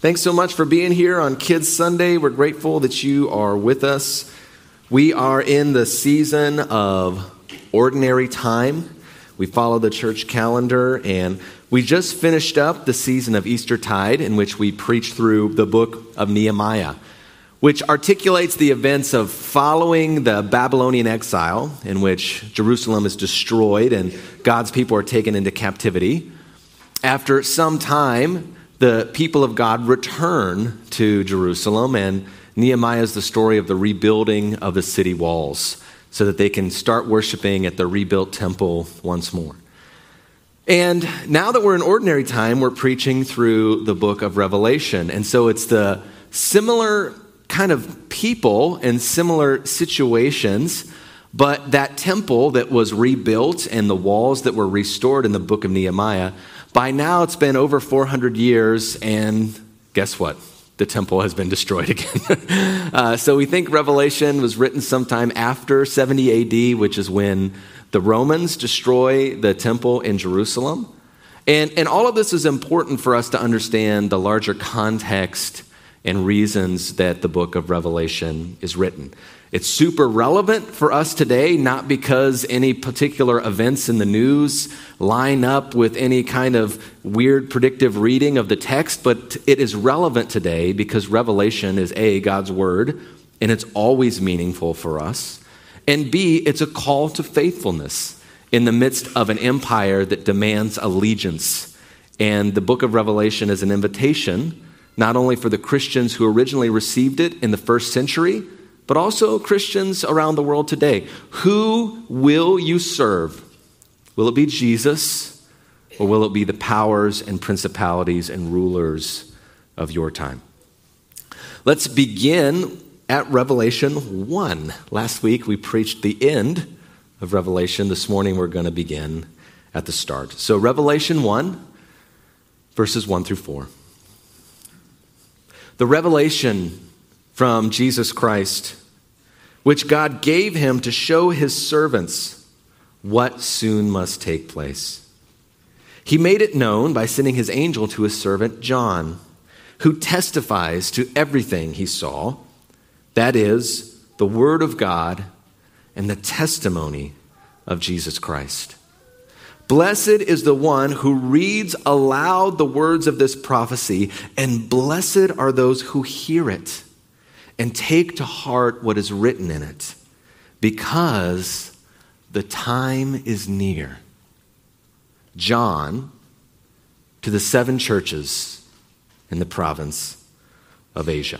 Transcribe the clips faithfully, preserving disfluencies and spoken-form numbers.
Thanks so much for being here on Kids Sunday. We're grateful that you are with us. We are in the season of ordinary time. We follow the church calendar, and we just finished up the season of Eastertide, in which we preached through the book of Nehemiah, which articulates the events of following the Babylonian exile, in which Jerusalem is destroyed and God's people are taken into captivity. After some time, the people of God return to Jerusalem, and Nehemiah is the story of the rebuilding of the city walls so that they can start worshiping at the rebuilt temple once more. And now that we're in ordinary time, we're preaching through the book of Revelation. And so it's the similar kind of people and similar situations, but that temple that was rebuilt and the walls that were restored in the book of Nehemiah, by now it's been over four hundred years, and guess what? The temple has been destroyed again. uh, so we think Revelation was written sometime after seventy A D, which is when the Romans destroy the temple in Jerusalem. And, and all of this is important for us to understand the larger context and reasons that the book of Revelation is written. It's super relevant for us today, not because any particular events in the news line up with any kind of weird predictive reading of the text, but it is relevant today because Revelation is A, God's word, and it's always meaningful for us, and B, it's a call to faithfulness in the midst of an empire that demands allegiance. And the book of Revelation is an invitation not only for the Christians who originally received it in the first century, but also Christians around the world today. Who will you serve? Will it be Jesus, or will it be the powers and principalities and rulers of your time? Let's begin at Revelation one. Last week we preached the end of Revelation. This morning we're going to begin at the start. So Revelation one, verses one through four. The revelation from Jesus Christ, which God gave him to show his servants what soon must take place. He made it known by sending his angel to his servant John, who testifies to everything he saw, that is, the word of God and the testimony of Jesus Christ. Blessed is the one who reads aloud the words of this prophecy, and blessed are those who hear it and take to heart what is written in it, because the time is near. John, to the seven churches in the province of Asia.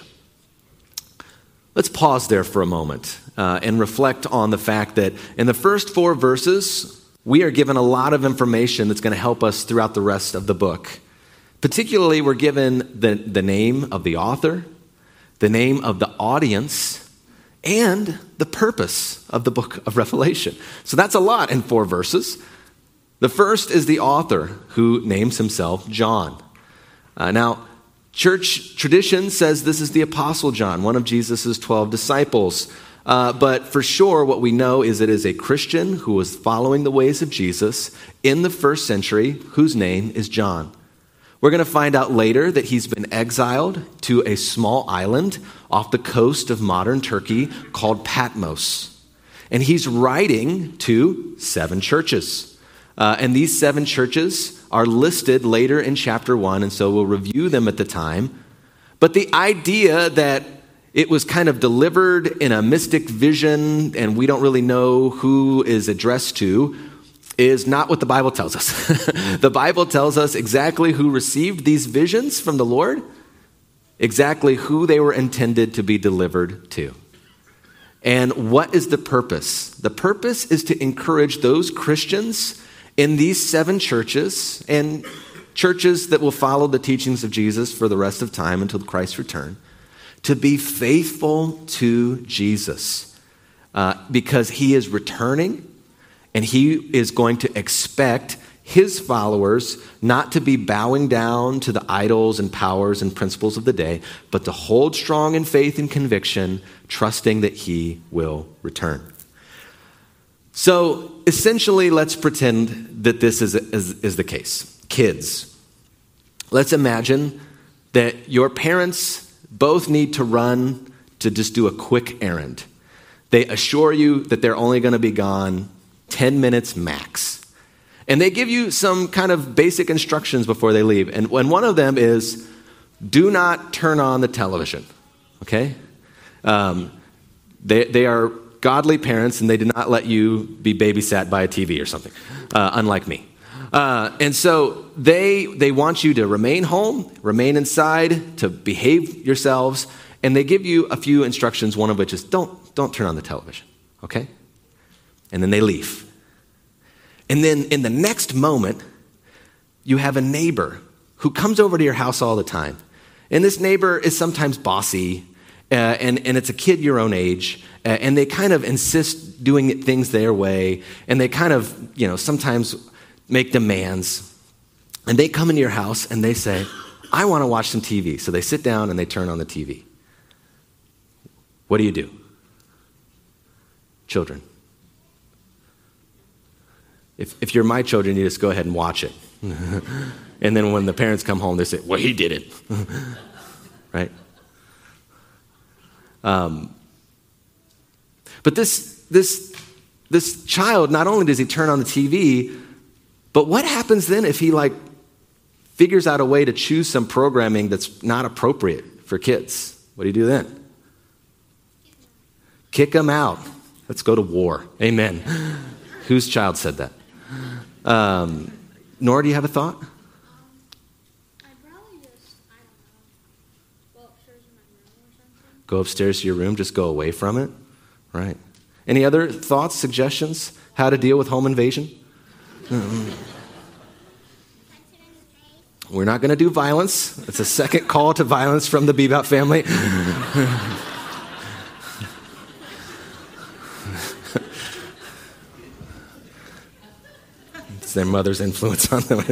Let's pause there for a moment uh, and reflect on the fact that in the first four verses, we are given a lot of information that's going to help us throughout the rest of the book. Particularly, we're given the, the name of the author, the name of the audience, and the purpose of the book of Revelation. So that's a lot in four verses. The first is the author, who names himself John. Uh, now, church tradition says this is the Apostle John, one of Jesus' twelve disciples. Uh, but for sure, what we know is it is a Christian who was following the ways of Jesus in the first century, whose name is John. We're going to find out later that he's been exiled to a small island off the coast of modern Turkey called Patmos. And he's writing to seven churches. Uh, and these seven churches are listed later in chapter one, and so we'll review them at the time. But the idea that it was kind of delivered in a mystic vision, and we don't really know who is addressed to, is not what the Bible tells us. The Bible tells us exactly who received these visions from the Lord, exactly who they were intended to be delivered to. And what is the purpose? The purpose is to encourage those Christians in these seven churches, and churches that will follow the teachings of Jesus for the rest of time until Christ's return, to be faithful to Jesus uh, because he is returning, and he is going to expect his followers not to be bowing down to the idols and powers and principles of the day, but to hold strong in faith and conviction, trusting that he will return. So essentially, let's pretend that this is, is, is the case. Kids, let's imagine that your parents both need to run to just do a quick errand. They assure you that they're only going to be gone ten minutes max. And they give you some kind of basic instructions before they leave. And when one of them is, do not turn on the television, okay? Um, they, they are godly parents, and they do not let you be babysat by a T V or something, uh, unlike me. Uh, and so they they want you to remain home, remain inside, to behave yourselves, and they give you a few instructions, one of which is don't, don't turn on the television, okay? And then they leave. And then in the next moment, you have a neighbor who comes over to your house all the time. And this neighbor is sometimes bossy, uh, and, and it's a kid your own age, uh, and they kind of insist doing things their way, and they kind of, you know, sometimes make demands. And they come into your house and they say, I want to watch some T V. So they sit down and they turn on the T V. What do you do? Children. If, if you're my children, you just go ahead and watch it. And then when the parents come home, they say, well, he did it. Right? Um, but this, this, this child, not only does he turn on the T V, but what happens then if he like figures out a way to choose some programming that's not appropriate for kids? What do you do then? Kick him out. Let's go to war. Amen. Whose child said that? Um, Nora, do you have a thought? Um, I'd probably just, I don't know, go upstairs in my room or something. Go upstairs to your room, just go away from it? Right. Any other thoughts, suggestions? How to deal with home invasion? Mm-hmm. We're not going to do violence. It's a second call to violence from the Bebop family. Their mother's influence on them.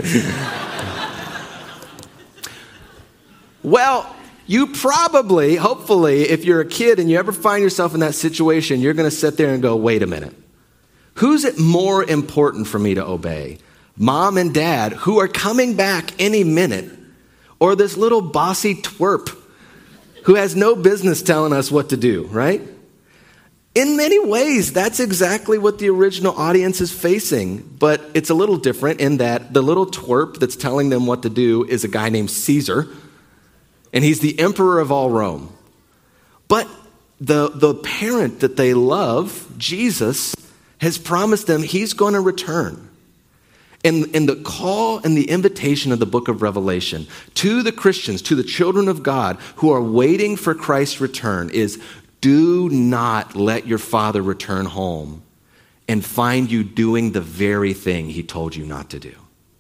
Well, you probably, hopefully, if you're a kid and you ever find yourself in that situation, you're going to sit there and go, wait a minute. Who's it more important for me to obey? Mom and dad, who are coming back any minute, or this little bossy twerp who has no business telling us what to do, right? In many ways, that's exactly what the original audience is facing, but it's a little different in that the little twerp that's telling them what to do is a guy named Caesar, and he's the emperor of all Rome. But the, the parent that they love, Jesus, has promised them he's going to return. And, and the call and the invitation of the book of Revelation to the Christians, to the children of God who are waiting for Christ's return is, do not let your father return home and find you doing the very thing he told you not to do.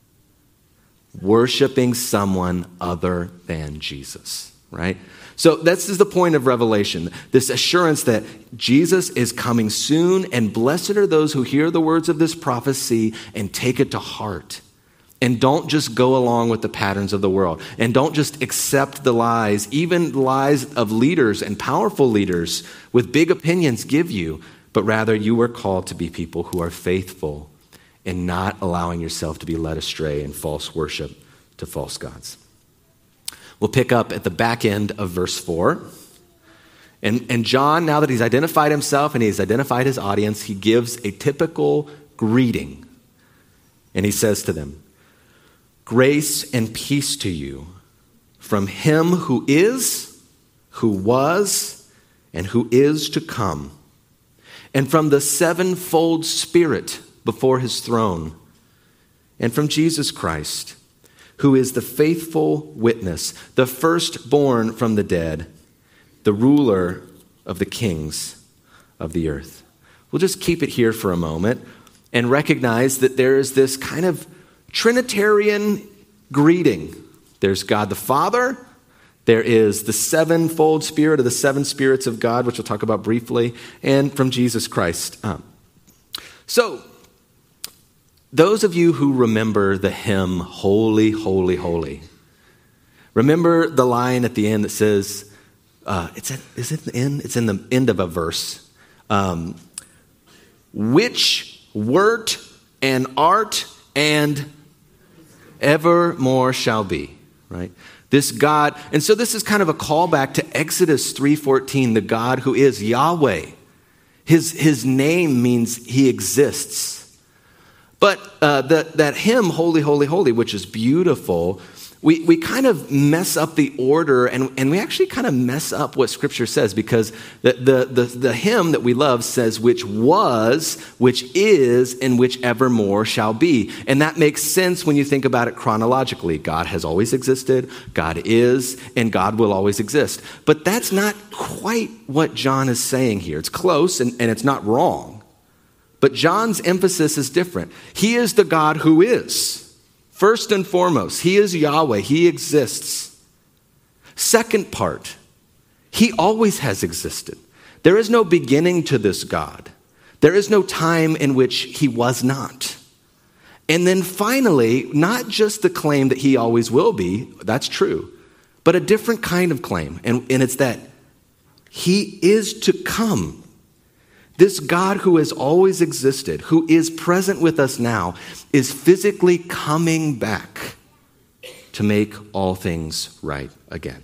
Worshiping someone other than Jesus, right? So this is the point of Revelation, this assurance that Jesus is coming soon, and blessed are those who hear the words of this prophecy and take it to heart. And don't just go along with the patterns of the world. And don't just accept the lies, even lies of leaders and powerful leaders with big opinions give you. But rather, you are called to be people who are faithful in not allowing yourself to be led astray in false worship to false gods. We'll pick up at the back end of verse four. And, and John, now that he's identified himself and he's identified his audience, he gives a typical greeting. And he says to them, grace and peace to you from him who is, who was, and who is to come, and from the sevenfold Spirit before his throne, and from Jesus Christ, who is the faithful witness, the firstborn from the dead, the ruler of the kings of the earth. We'll just keep it here for a moment and recognize that there is this kind of Trinitarian greeting. There's God the Father. There is the sevenfold Spirit, or the seven spirits of God, which we'll talk about briefly, and from Jesus Christ. Um, so, those of you who remember the hymn, Holy, Holy, Holy, remember the line at the end that says, uh, it's at, is it the end? It's in the end of a verse. Um, which wert and art and evermore shall be, right? This God, and so this is kind of a callback to Exodus three fourteen, the God who is Yahweh. His, his name means he exists. But uh, the, that hymn, Holy, Holy, Holy, which is beautiful, we, we kind of mess up the order, and, and we actually kind of mess up what Scripture says, because the, the, the, the hymn that we love says, which was, which is, and which evermore shall be. And that makes sense when you think about it chronologically. God has always existed, God is, and God will always exist. But that's not quite what John is saying here. It's close, and, and it's not wrong. But John's emphasis is different. He is the God who is. First and foremost, he is Yahweh. He exists. Second part, he always has existed. There is no beginning to this God. There is no time in which he was not. And then finally, not just the claim that he always will be, that's true, but a different kind of claim. And, and it's that he is to come. This God who has always existed, who is present with us now, is physically coming back to make all things right again.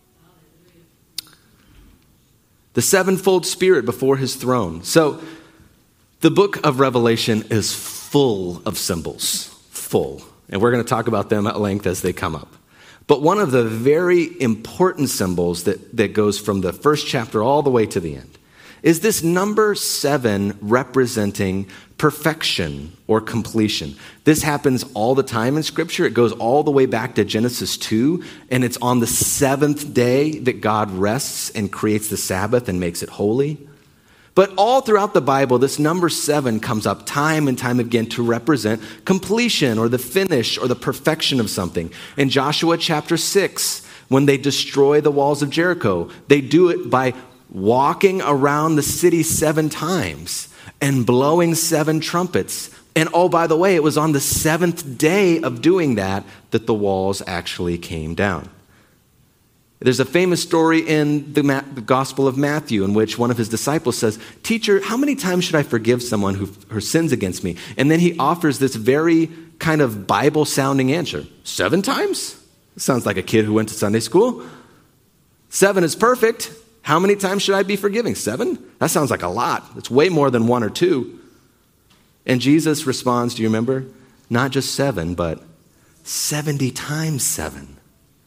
The sevenfold Spirit before his throne. So the book of Revelation is full of symbols, full. And we're going to talk about them at length as they come up. But one of the very important symbols that, that goes from the first chapter all the way to the end is this number seven representing perfection or completion. This happens all the time in Scripture. It goes all the way back to Genesis two, and it's on the seventh day that God rests and creates the Sabbath and makes it holy. But all throughout the Bible, this number seven comes up time and time again to represent completion or the finish or the perfection of something. In Joshua chapter six, when they destroy the walls of Jericho, they do it by walking around the city seven times and blowing seven trumpets. And oh, by the way, it was on the seventh day of doing that that the walls actually came down. There's a famous story in the, Ma- the Gospel of Matthew in which one of his disciples says, "Teacher, how many times should I forgive someone who, who sins against me?" And then he offers this very kind of Bible-sounding answer. Seven times? Sounds like a kid who went to Sunday school. Seven is perfect. How many times should I be forgiving? Seven? That sounds like a lot. It's way more than one or two. And Jesus responds, do you remember? Not just seven, but seventy times seven.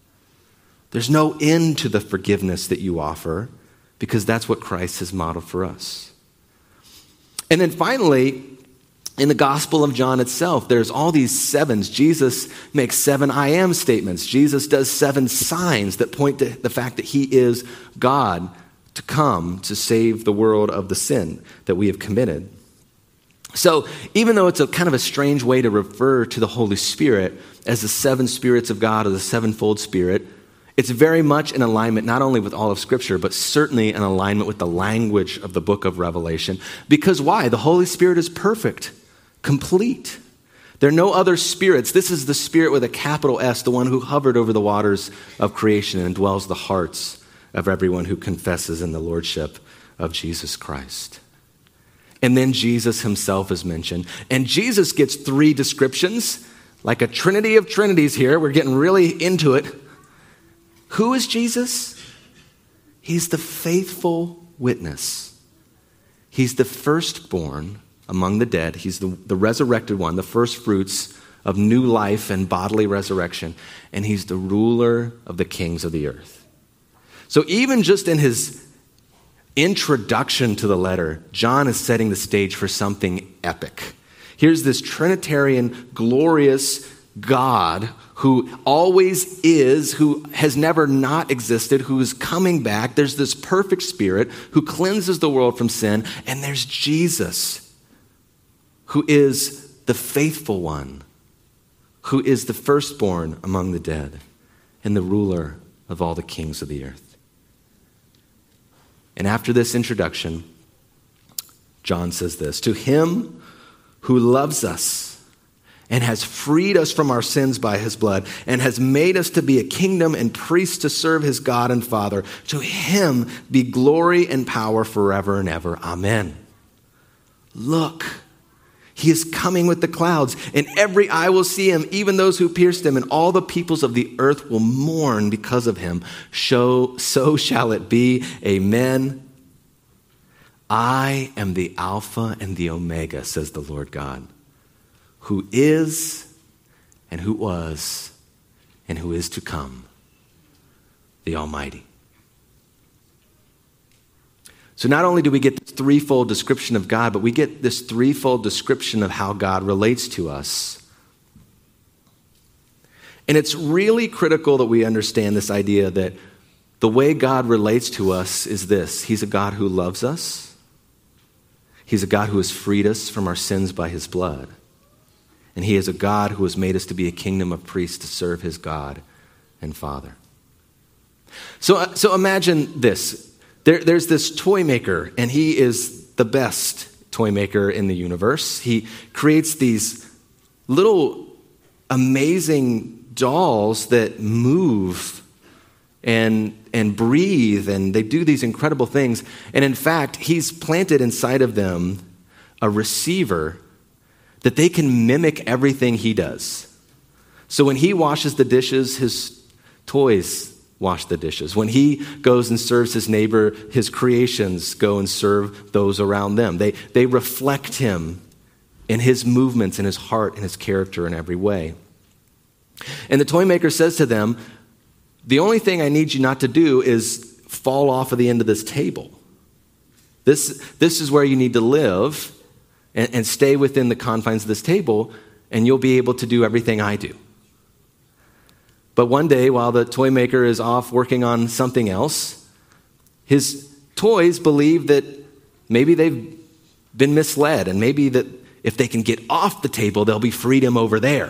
There's no end to the forgiveness that you offer because that's what Christ has modeled for us. And then finally, in the Gospel of John itself, there's all these sevens. Jesus makes seven I am statements. Jesus does seven signs that point to the fact that he is God to come to save the world of the sin that we have committed. So even though it's a kind of a strange way to refer to the Holy Spirit as the seven spirits of God or the sevenfold Spirit, it's very much in alignment not only with all of Scripture, but certainly in alignment with the language of the book of Revelation. Because why? The Holy Spirit is perfect. Complete. There are no other spirits. This is the Spirit with a capital S, the one who hovered over the waters of creation and dwells the hearts of everyone who confesses in the lordship of Jesus Christ. And then Jesus himself is mentioned. And Jesus gets three descriptions, like a trinity of trinities here. We're getting really into it. Who is Jesus? He's the faithful witness. He's the firstborn among the dead. He's the, the resurrected one, the first fruits of new life and bodily resurrection. And he's the ruler of the kings of the earth. So even just in his introduction to the letter, John is setting the stage for something epic. Here's this Trinitarian, glorious God who always is, who has never not existed, who is coming back. There's this perfect Spirit who cleanses the world from sin. And there's Jesus, who is the faithful one, who is the firstborn among the dead and the ruler of all the kings of the earth. And after this introduction, John says this, to him who loves us and has freed us from our sins by his blood and has made us to be a kingdom and priests to serve his God and Father, to him be glory and power forever and ever. Amen. Look. He is coming with the clouds, and every eye will see him, even those who pierced him, and all the peoples of the earth will mourn because of him. So, so shall it be. Amen. I am the Alpha and the Omega, says the Lord God, who is and who was and who is to come, the Almighty. So not only do we get this threefold description of God, but we get this threefold description of how God relates to us. And it's really critical that we understand this idea that the way God relates to us is this. He's a God who loves us. He's a God who has freed us from our sins by his blood. And he is a God who has made us to be a kingdom of priests to serve his God and Father. So, so imagine this. There, there's this toy maker, and he is the best toy maker in the universe. He creates these little amazing dolls that move and, and breathe, and they do these incredible things. And in fact, he's planted inside of them a receiver that they can mimic everything he does. So when he washes the dishes, his toys wash the dishes. When he goes and serves his neighbor, his creations go and serve those around them. They, they reflect him in his movements, in his heart, and his character in every way. And the toy maker says to them, the only thing I need you not to do is fall off of the end of this table. This, this is where you need to live and, and stay within the confines of this table, and you'll be able to do everything I do. But one day, while the toy maker is off working on something else, his toys believe that maybe they've been misled, and maybe that if they can get off the table, there'll be freedom over there.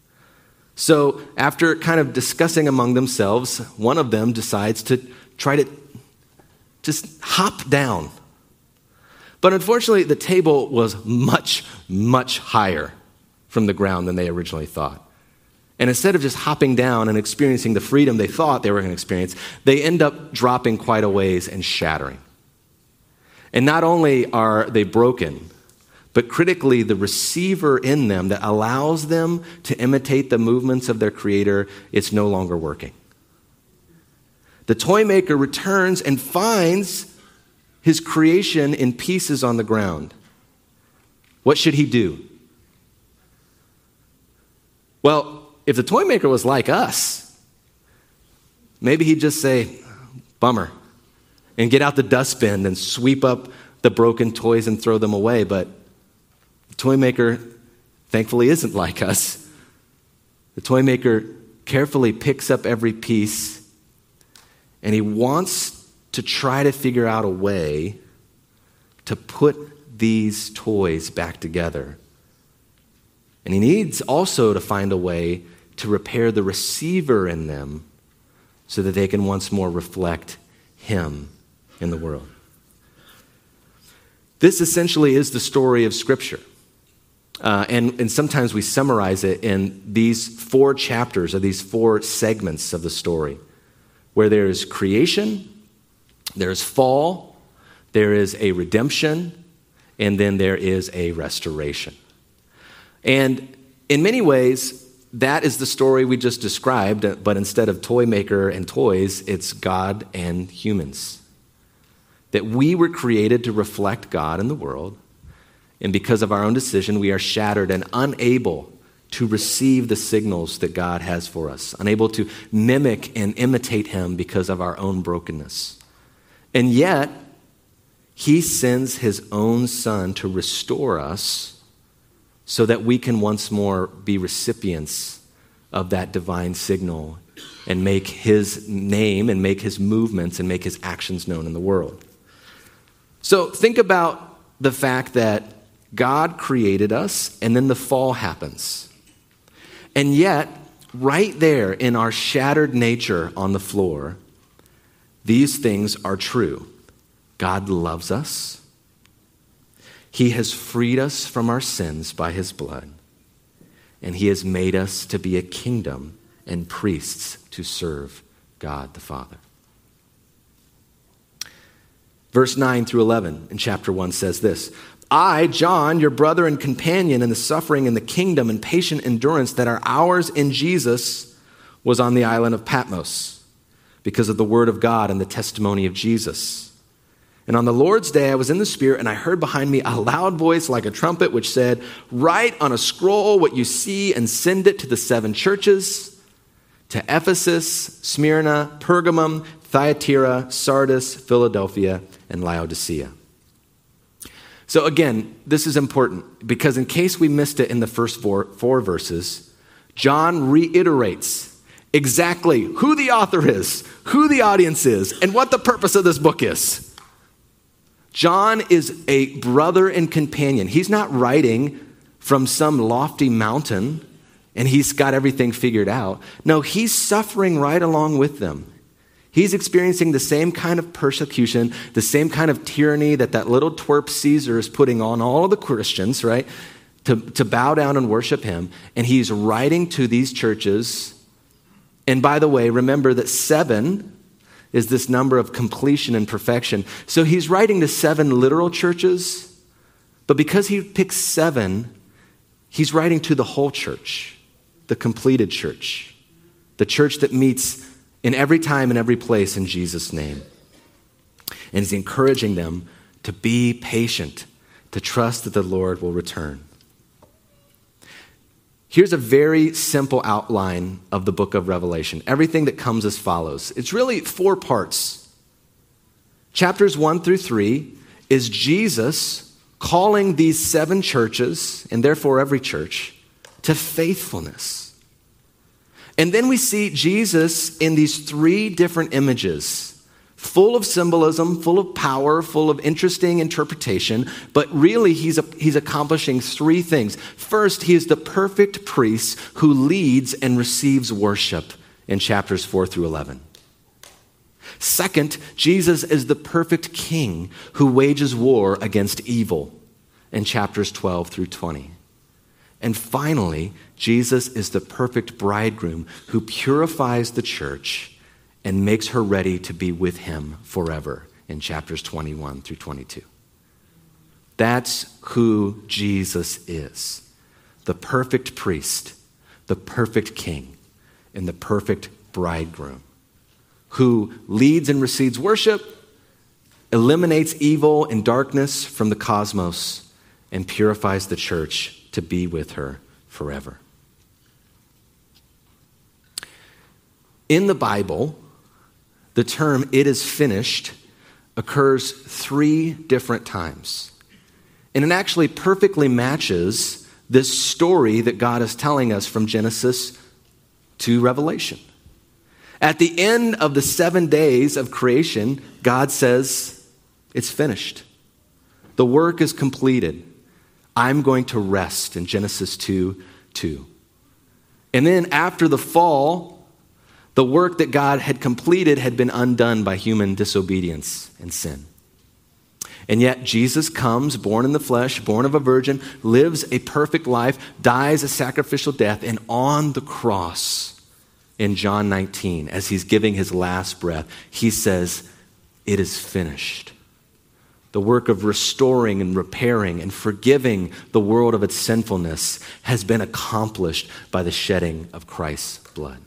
So after kind of discussing among themselves, one of them decides to try to just hop down. But unfortunately, the table was much, much higher from the ground than they originally thought. And instead of just hopping down and experiencing the freedom they thought they were going to experience, they end up dropping quite a ways and shattering. And not only are they broken, but critically, the receiver in them that allows them to imitate the movements of their creator, it's no longer working. The toy maker returns and finds his creation in pieces on the ground. What should he do? Well, if the toy maker was like us, maybe he'd just say, bummer, and get out the dustbin and sweep up the broken toys and throw them away. But the toy maker, thankfully, isn't like us. The toy maker carefully picks up every piece, and he wants to try to figure out a way to put these toys back together. And he needs also to find a way to repair the receiver in them so that they can once more reflect him in the world. This essentially is the story of Scripture. Uh, and, and sometimes we summarize it in these four chapters or these four segments of the story, where there is creation, there is fall, there is a redemption, and then there is a restoration. And in many ways, that is the story we just described, but instead of toy maker and toys, it's God and humans. That we were created to reflect God in the world, and because of our own decision, we are shattered and unable to receive the signals that God has for us, unable to mimic and imitate him because of our own brokenness. And yet, he sends his own son to restore us so that we can once more be recipients of that divine signal and make his name and make his movements and make his actions known in the world. So think about the fact that God created us and then the fall happens. And yet, right there in our shattered nature on the floor, these things are true. God loves us. He has freed us from our sins by his blood, and he has made us to be a kingdom and priests to serve God the Father. Verse nine through eleven in chapter one says this, I, John, your brother and companion in the suffering and the kingdom and patient endurance that are ours in Jesus, was on the island of Patmos because of the word of God and the testimony of Jesus. And on the Lord's day, I was in the Spirit, and I heard behind me a loud voice like a trumpet, which said, write on a scroll what you see and send it to the seven churches, to Ephesus, Smyrna, Pergamum, Thyatira, Sardis, Philadelphia, and Laodicea. So again, this is important because in case we missed it in the first four, four verses, John reiterates exactly who the author is, who the audience is, and what the purpose of this book is. John is a brother and companion. He's not writing from some lofty mountain and he's got everything figured out. No, he's suffering right along with them. He's experiencing the same kind of persecution, the same kind of tyranny that that little twerp Caesar is putting on all of the Christians, right? To, to bow down and worship him. And he's writing to these churches. And by the way, remember that seven is this number of completion and perfection. So he's writing to seven literal churches, but because he picks seven, he's writing to the whole church, the completed church, the church that meets in every time and every place in Jesus' name. And he's encouraging them to be patient, to trust that the Lord will return. Here's a very simple outline of the book of Revelation. Everything that comes as follows. It's really four parts. Chapters one through three is Jesus calling these seven churches, and therefore every church, to faithfulness. And then we see Jesus in these three different images, full of symbolism, full of power, full of interesting interpretation, but really he's, a, he's accomplishing three things. First, he is the perfect priest who leads and receives worship in chapters four through eleven. Second, Jesus is the perfect king who wages war against evil in chapters twelve through twenty. And finally, Jesus is the perfect bridegroom who purifies the church and makes her ready to be with him forever in chapters twenty-one through twenty-two. That's who Jesus is. The perfect priest, the perfect king, and the perfect bridegroom who leads and receives worship, eliminates evil and darkness from the cosmos, and purifies the church to be with her forever. In the Bible, the term "it is finished" occurs three different times. And it actually perfectly matches this story that God is telling us from Genesis to Revelation. At the end of the seven days of creation, God says, it's finished. The work is completed. I'm going to rest in Genesis two two. And then after the fall, the work that God had completed had been undone by human disobedience and sin. And yet Jesus comes, born in the flesh, born of a virgin, lives a perfect life, dies a sacrificial death, and on the cross in John nineteen, as he's giving his last breath, he says, it is finished. The work of restoring and repairing and forgiving the world of its sinfulness has been accomplished by the shedding of Christ's blood.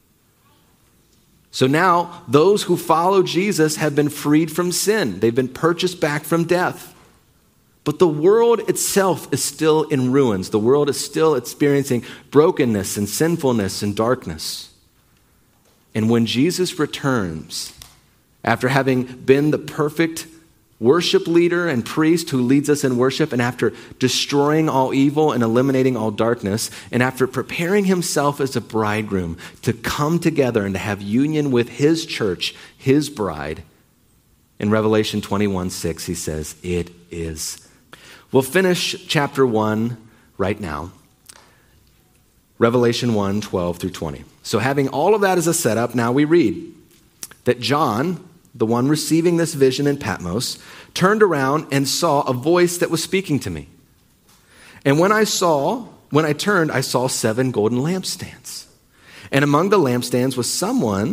So now, those who follow Jesus have been freed from sin. They've been purchased back from death. But the world itself is still in ruins. The world is still experiencing brokenness and sinfulness and darkness. And when Jesus returns, after having been the perfect worship leader and priest who leads us in worship, and after destroying all evil and eliminating all darkness, and after preparing himself as a bridegroom to come together and to have union with his church, his bride, in Revelation twenty-one six, he says, it is. We'll finish chapter one right now. Revelation one, twelve through twenty. So having all of that as a setup, now we read that John, the one receiving this vision in Patmos, turned around and saw a voice that was speaking to me. And when I saw, when I turned, I saw seven golden lampstands. And among the lampstands was someone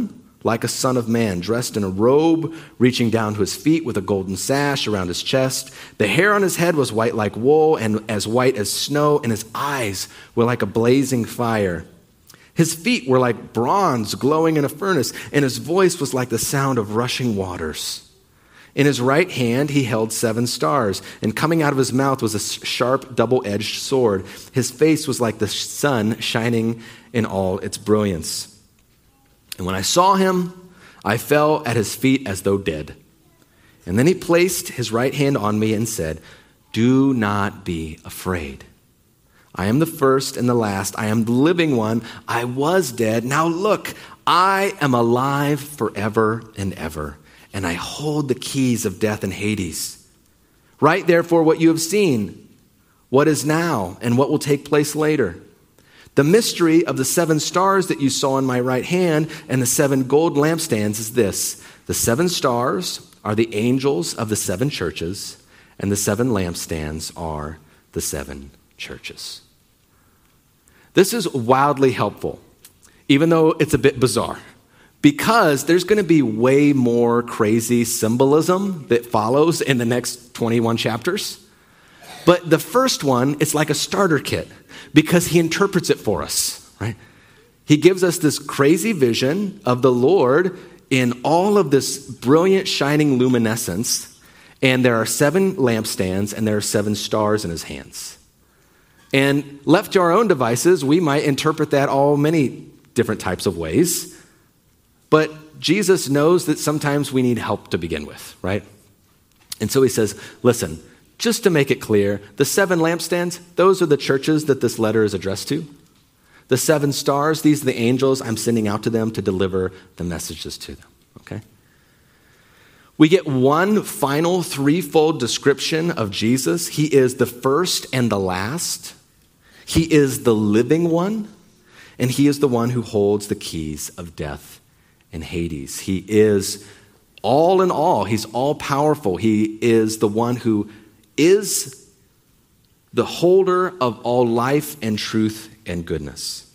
like a son of man, dressed in a robe reaching down to his feet with a golden sash around his chest. The hair on his head was white like wool and as white as snow, and his eyes were like a blazing fire. His feet were like bronze glowing in a furnace, and his voice was like the sound of rushing waters. In his right hand he held seven stars, and coming out of his mouth was a sharp double-edged sword. His face was like the sun shining in all its brilliance. And when I saw him, I fell at his feet as though dead. And then he placed his right hand on me and said, "Do not be afraid. I am the first and the last. I am the living one. I was dead. Now look, I am alive forever and ever, and I hold the keys of death and Hades. Write therefore what you have seen, what is now, and what will take place later. The mystery of the seven stars that you saw in my right hand and the seven gold lampstands is this. The seven stars are the angels of the seven churches, and the seven lampstands are the seven churches." This is wildly helpful, even though it's a bit bizarre, because there's going to be way more crazy symbolism that follows in the next twenty-one chapters. But the first one, it's like a starter kit, because he interprets it for us, right? He gives us this crazy vision of the Lord in all of this brilliant, shining luminescence, and there are seven lampstands, and there are seven stars in his hands. And left to our own devices, we might interpret that all many different types of ways, but Jesus knows that sometimes we need help to begin with, right? And so he says, listen, just to make it clear, the seven lampstands, those are the churches that this letter is addressed to. The seven stars, these are the angels I'm sending out to them to deliver the messages to them, okay? We get one final threefold description of Jesus. He is the first and the last. He is the living one, and he is the one who holds the keys of death and Hades. He is all in all. He's all powerful. He is the one who is the holder of all life and truth and goodness.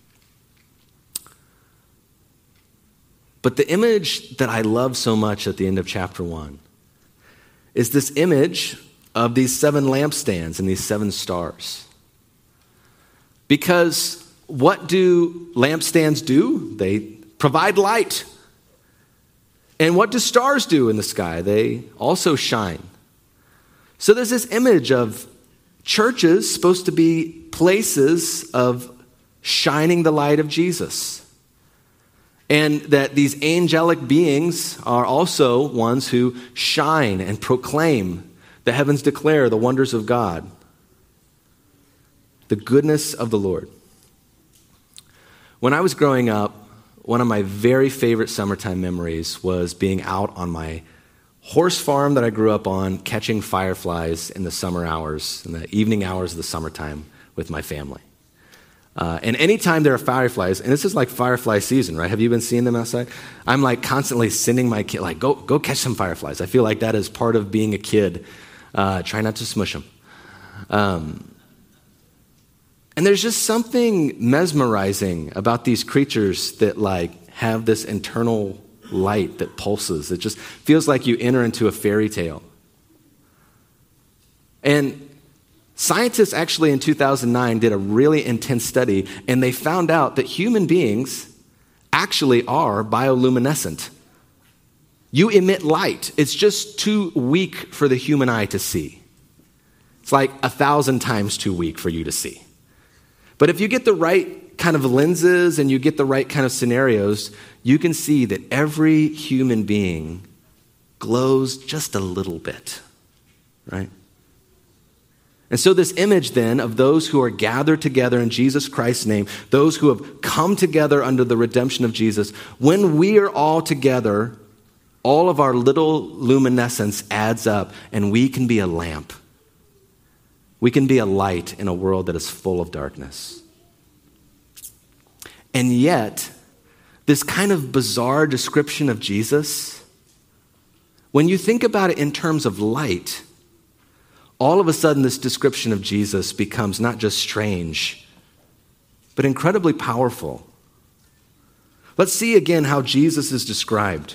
But the image that I love so much at the end of chapter one is this image of these seven lampstands and these seven stars. Because what do lampstands do? They provide light. And what do stars do in the sky? They also shine. So there's this image of churches supposed to be places of shining the light of Jesus. And that these angelic beings are also ones who shine and proclaim. The heavens declare the wonders of God, the goodness of the Lord. When I was growing up, one of my very favorite summertime memories was being out on my horse farm that I grew up on, catching fireflies in the summer hours, in the evening hours of the summertime with my family. Uh, and anytime there are fireflies, and this is like firefly season, right? Have you been seeing them outside? I'm like constantly sending my kid, like, go go catch some fireflies. I feel like that is part of being a kid. Uh, try not to smush them. Um, and there's just something mesmerizing about these creatures that like have this internal light that pulses. It just feels like you enter into a fairy tale. And scientists actually in two thousand nine did a really intense study, and they found out that human beings actually are bioluminescent. You emit light. It's just too weak for the human eye to see. It's like a thousand times too weak for you to see. But if you get the right kind of lenses and you get the right kind of scenarios, you can see that every human being glows just a little bit, right? And so this image then of those who are gathered together in Jesus Christ's name, those who have come together under the redemption of Jesus, when we are all together, all of our little luminescence adds up and we can be a lamp. We can be a light in a world that is full of darkness. And yet, this kind of bizarre description of Jesus, when you think about it in terms of light, all of a sudden this description of Jesus becomes not just strange, but incredibly powerful. Let's see again how Jesus is described.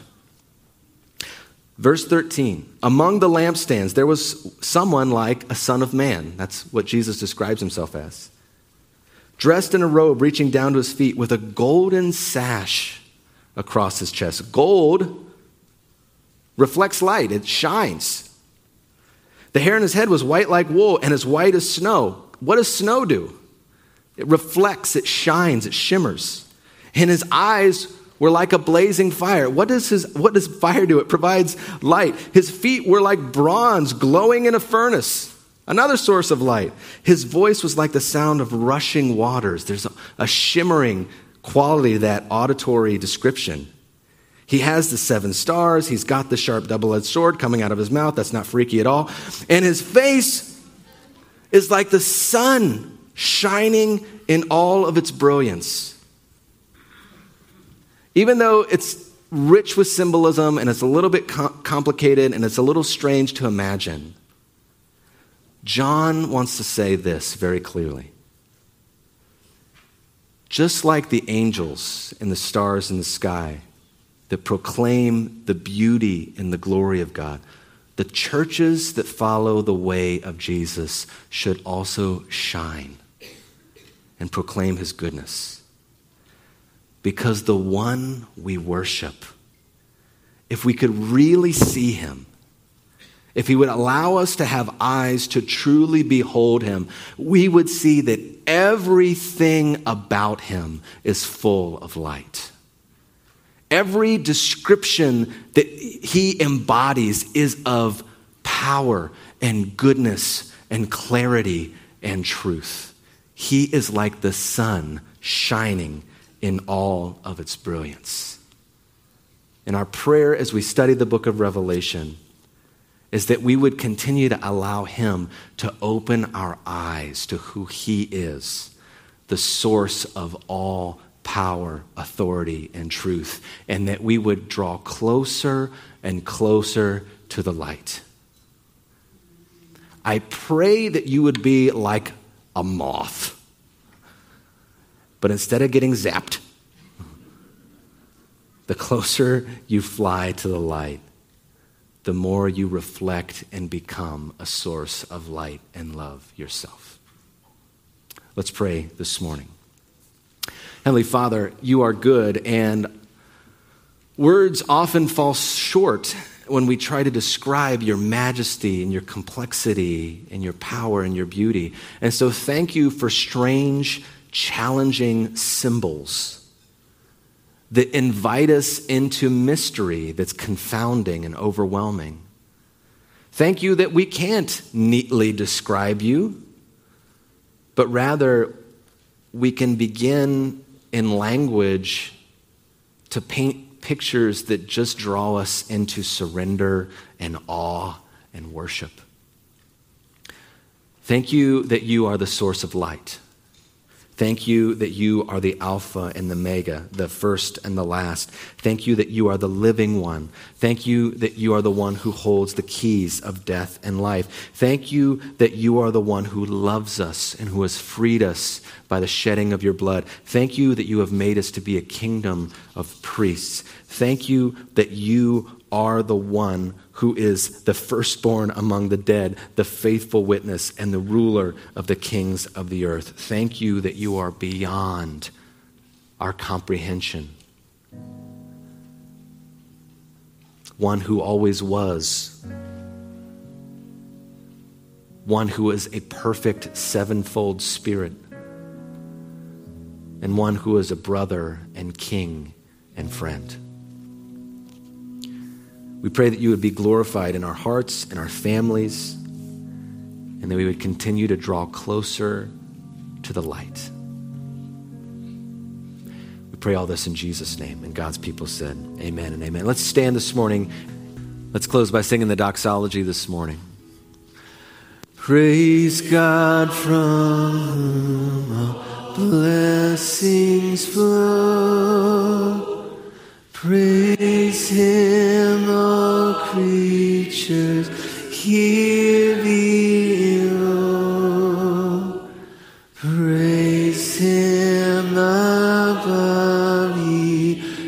Verse thirteen, among the lampstands, there was someone like a son of man. That's what Jesus describes himself as. Dressed in a robe reaching down to his feet with a golden sash across his chest. Gold reflects light. It shines. The hair on his head was white like wool and as white as snow. What does snow do? It reflects, it shines, it shimmers. And his eyes were like a blazing fire. What does his what does fire do? It provides light. His feet were like bronze glowing in a furnace. Another source of light. His voice was like the sound of rushing waters. There's a, a shimmering quality to that auditory description. He has the seven stars. He's got the sharp double-edged sword coming out of his mouth. That's not freaky at all. And his face is like the sun shining in all of its brilliance. Even though it's rich with symbolism and it's a little bit com- complicated and it's a little strange to imagine, John wants to say this very clearly. Just like the angels and the stars in the sky that proclaim the beauty and the glory of God, the churches that follow the way of Jesus should also shine and proclaim his goodness. Because the one we worship, if we could really see him, if he would allow us to have eyes to truly behold him, we would see that everything about him is full of light. Every description that he embodies is of power and goodness and clarity and truth. He is like the sun shining in all of its brilliance. And our prayer as we study the book of Revelation is that we would continue to allow him to open our eyes to who he is, the source of all power, authority, and truth, and that we would draw closer and closer to the light. I pray that you would be like a moth, but instead of getting zapped, the closer you fly to the light, the more you reflect and become a source of light and love yourself. Let's pray this morning. Heavenly Father, you are good, and words often fall short when we try to describe your majesty and your complexity and your power and your beauty. And so thank you for strange, challenging symbols that invite us into mystery that's confounding and overwhelming. Thank you that we can't neatly describe you, but rather we can begin in language to paint pictures that just draw us into surrender and awe and worship. Thank you that you are the source of light. Thank you that you are the Alpha and the Omega, the first and the last. Thank you that you are the living one. Thank you that you are the one who holds the keys of death and life. Thank you that you are the one who loves us and who has freed us by the shedding of your blood. Thank you that you have made us to be a kingdom of priests. Thank you that you are the one who is the firstborn among the dead, the faithful witness, and the ruler of the kings of the earth. Thank you that you are beyond our comprehension. One who always was. One who is a perfect sevenfold spirit. And one who is a brother and king and friend. We pray that you would be glorified in our hearts and our families, and that we would continue to draw closer to the light. We pray all this in Jesus' name, and God's people said, amen and amen. Let's stand this morning. Let's close by singing the doxology this morning. Praise God from whom all blessings flow. Praise him, all creatures here below. Praise him above ye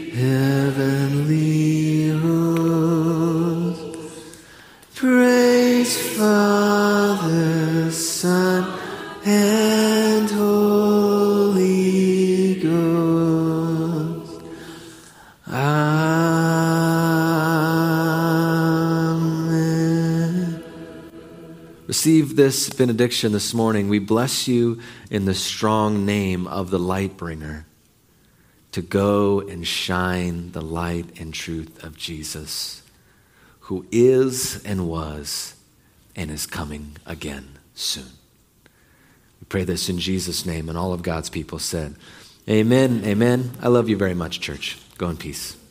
receive this benediction this morning. We bless you in the strong name of the light bringer to go and shine the light and truth of Jesus, who is and was and is coming again soon. We pray this in Jesus' name, and all of God's people said, amen, amen. I love you very much, church. Go in peace.